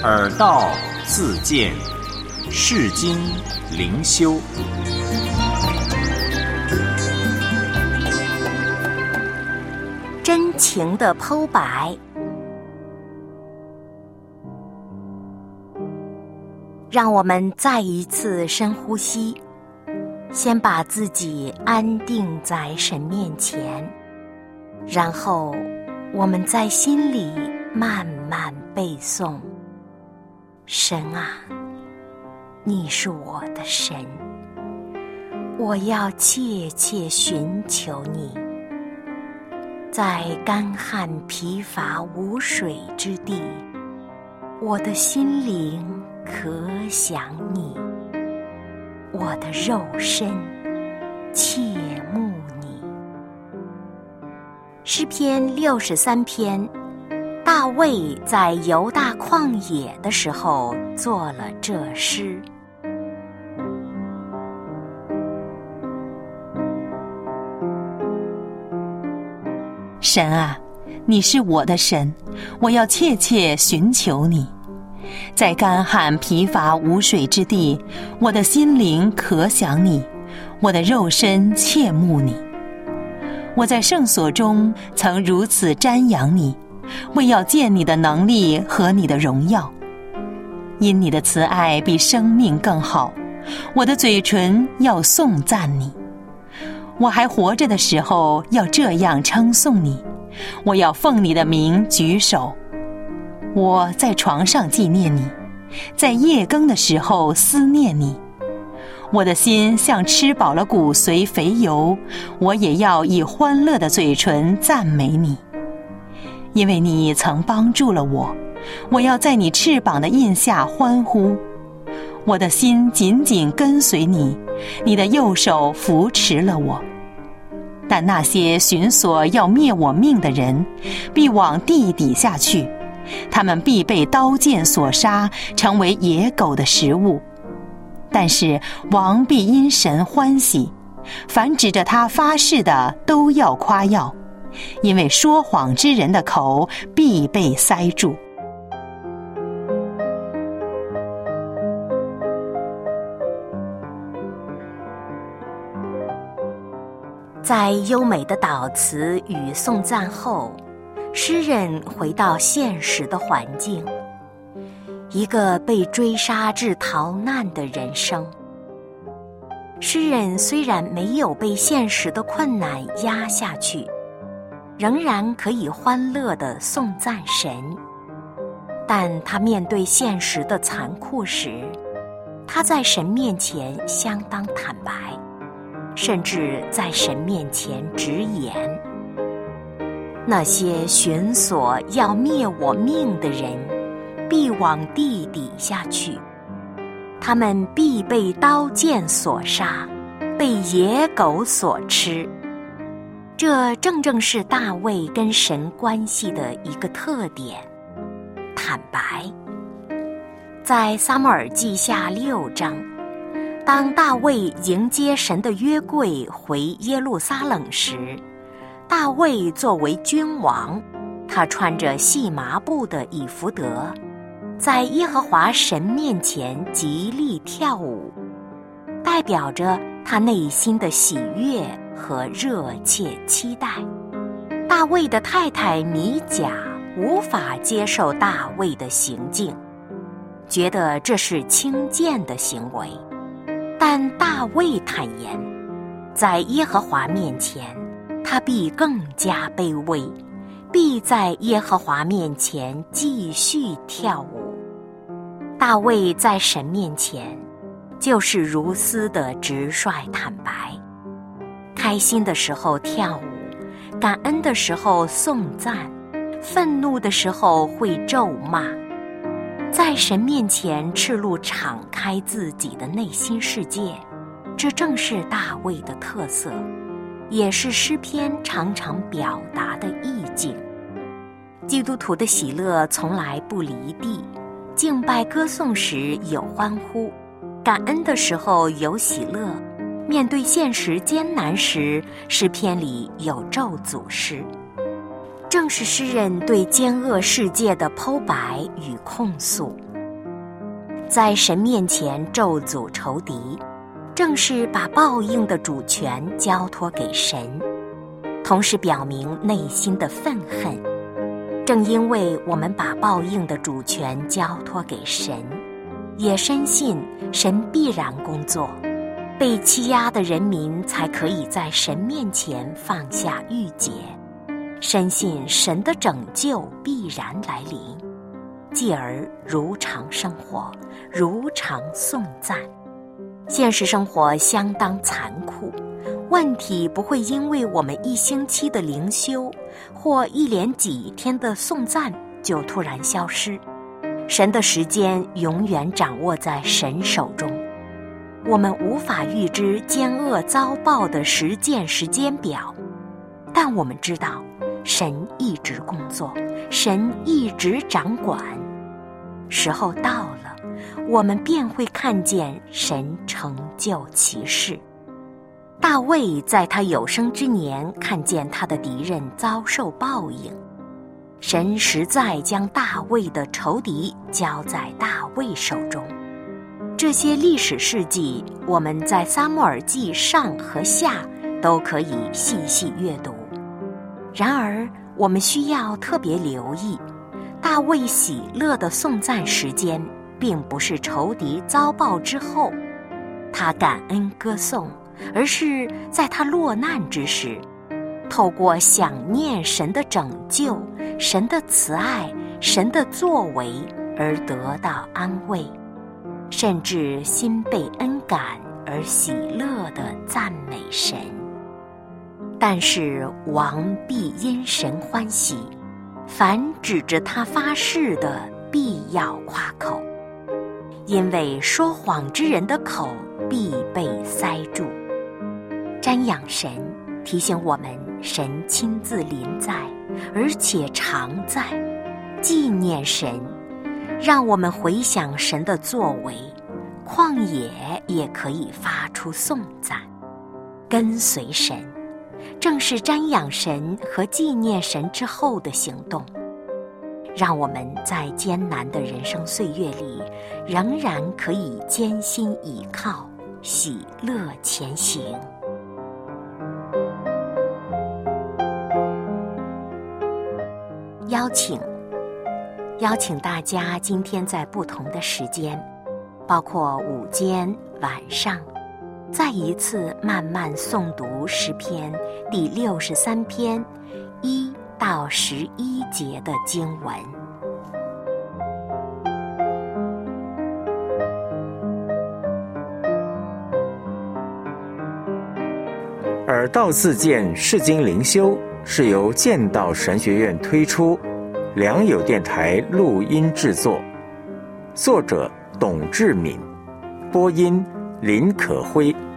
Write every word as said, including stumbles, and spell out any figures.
耳道自见，世经灵修。 真情的剖白。让我们再一次深呼吸，先把自己安定在神面前，然后我们在心里慢慢背诵：神啊，你是我的神，我要切切寻求你。在干旱疲乏无水之地，我的心灵可想你，我的肉身切慕你。诗篇六十三篇，大卫在犹大旷野的时候作了这诗。 神啊，你是我的神，我要切切寻求你。在干旱疲乏无水之地，我的心灵可想你，我的肉身切慕你。我在圣所中曾如此瞻仰你，为要见你的能力和你的荣耀。因你的慈爱比生命更好，我的嘴唇要颂赞你。我还活着的时候要这样称颂你，我要奉你的名举手。我在床上纪念你，在夜更的时候思念你。我的心像吃饱了骨髓肥油，我也要以欢乐的嘴唇赞美你。因为你曾帮助了我，我要在你翅膀的印下欢呼。我的心紧紧跟随你，你的右手扶持了我。但那些寻索要灭我命的人，必往地底下去，他们必被刀剑所杀，成为野狗的食物。但是王必因神欢喜，凡指着他发誓的都要夸耀，因为说谎之人的口必被塞住。 在优美的祷词与颂赞后，诗人回到现实的环境，一个被追杀至逃难的人生。诗人虽然没有被现实的困难压下去，仍然可以欢乐地颂赞神，但他面对现实的残酷时，他在神面前相当坦白，甚至在神面前直言：那些寻索要灭我命的人，必往地底下去，他们必被刀剑所杀，被野狗所吃。这正正是大卫跟神关系的一个特点，坦白。在撒母耳记下六章，当大卫迎接神的约柜回耶路撒冷时，大卫作为君王，他穿着细麻布的以弗得，在耶和华神面前极力跳舞，代表着他内心的喜悦和热切期待。大卫的太太米甲无法接受大卫的行径，觉得这是轻贱的行为。但大卫坦言，在耶和华面前，他必更加卑微，必在耶和华面前继续跳舞。大卫在神面前，就是如斯的直率坦白，开心的时候跳舞，感恩的时候颂赞，愤怒的时候会咒骂。在神面前赤露敞开自己的内心世界，这正是大卫的特色，也是诗篇常常表达的意境。基督徒的喜乐从来不离地，敬拜歌颂时有欢呼，感恩的时候有喜乐，面对现实艰难时，诗篇里有咒诅诗。正是诗人对奸恶世界的剖白与控诉， 在神面前咒诅仇敌，正是把报应的主权交托给神，同时表明内心的愤恨。正因为我们把报应的主权交托给神，也深信神必然工作，被欺压的人民才可以在神面前放下郁结，深信神的拯救必然来临，继而如常生活，如常颂赞。现实生活相当残酷，问题不会因为我们一星期的灵修或一连几天的颂赞就突然消失。神的时间永远掌握在神手中，我们无法预知奸恶遭报的实践时间表，但我们知道神一直工作，神一直掌管。时候到了，我们便会看见神成就其事。大卫在他有生之年看见他的敌人遭受报应，神实在将大卫的仇敌交在大卫手中。这些历史事迹，我们在撒母耳记上和下都可以细细阅读。然而，我们需要特别留意，大卫喜乐的颂赞时间，并不是仇敌遭报之后，他感恩歌颂，而是在他落难之时，透过想念神的拯救、神的慈爱、神的作为而得到安慰，甚至心被恩感而喜乐地赞美神。但是王必因神欢喜，凡指着他发誓的必要夸口，因为说谎之人的口必被塞住。瞻仰神提醒我们，神亲自临在，而且常在。纪念神，让我们回想神的作为，旷野也可以发出颂赞。跟随神，正是瞻仰神和纪念神之后的行动，让我们在艰难的人生岁月里，仍然可以艰辛倚靠，喜乐前行。邀请邀请大家今天在不同的时间，包括午间、晚上，再一次慢慢诵读诗篇第六十三篇一到十一节的经文。 耳道自荐释经灵修是由剑道神学院推出，良友电台录音制作，作者董志敏，播音林可辉。